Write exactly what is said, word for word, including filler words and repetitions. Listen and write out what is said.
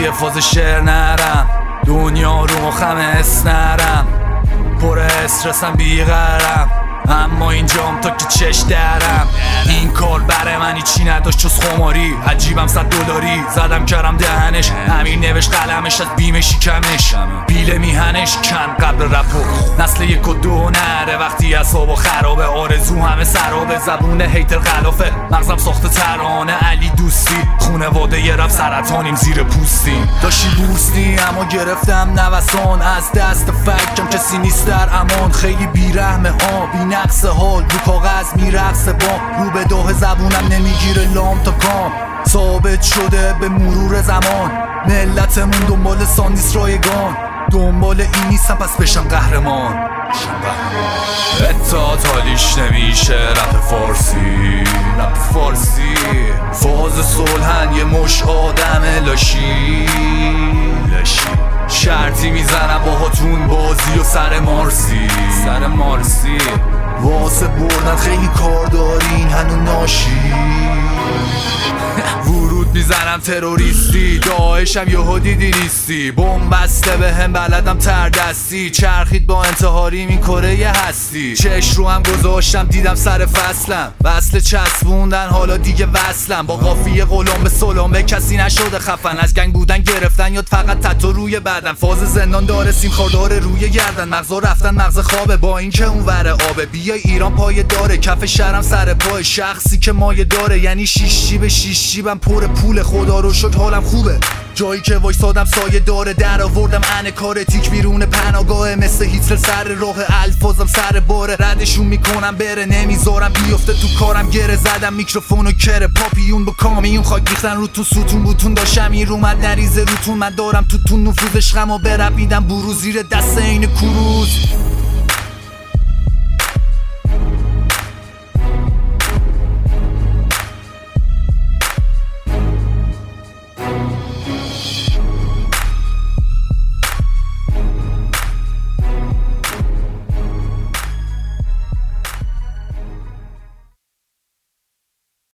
یه فاز شعر نرم، دنیا رو مخم اسنرم، پر استرسم بیقرم، اما اینجام تا که چش درم. این کار برای من چی نداشت جز خماری، عجیبم صد دلاری زدم کردم دهنش، همین نوشت قلمش از بیم شکمش، بیله میهنش کن قبل رپو. نسل یک و دو نره وقتی اصاب و خرابه، آرزو همه سرابه، زبون هیتر خلافه، مغزم ساخته ترانه علی دوستی، خونواده یه رب سرطانیم زیر پوستیم. داشتی بوستی اما گرفتم نوسان، از دست فکرم کسی نیست در امان، خیلی بیرحمه ها بی نقص حال، رو کاغذ میرقصه با رو به داه زبونم نمیگیره لام تا کام، ثابت شده به مرور زمان ملتمون دنبال ساندیس رایگان، دنبال این نیستم پس بشم قهرمان. اطاعت حالیش نمیشه رپ فارسی، رپ فارسی فاز صلحن یه مش آدم لاشی لاشی، شرطی میزنم باهاتون بازی و سر مارسی سر مارسی، واسه بردن خیلی کار دارین هنو ناشی. ورود میزنم تروریستی، داعشم یهو دیدی نیستی، بمب بسته به هم بلدم تردستی، چرخید با انتحاری این کره هستی، چش رو هم گذاشتم دیدم سر فصلم، وصل چسبوندن حالا دیگه وصلم، با قافیه غلام به سلامه کسی نشده خفن، از گنگ بودن گرفتن یاد فقط تتو روی بدن، فاز زندان داره سیم خاردار روی گردن، مغزا رفتن مغز خوابه با این که اون وره آبه، بیای ایران پای داره کف شهرم سر پای، شخصی که مایه داره یعنی شیش جیب شیش جیبم پر پول، خدا رو شکر حالم خوبه، جایی که وایسادم سایه داره، در آوردم انه کار تیک بیرون پناهگاه، مثل هیتلر سر راه الفاظم سر باره، ردشون میکنم بره نمیذارم بیفته تو کارم، گره زدم میکروفون و کره پاپیون با کامیون، خاک ریختن رو تو ستون بوتون، داشتم این رومد نریزه روتون، من دارم تو تو نفوذ عشقم و برپ میدم برو زیر دست این کروز.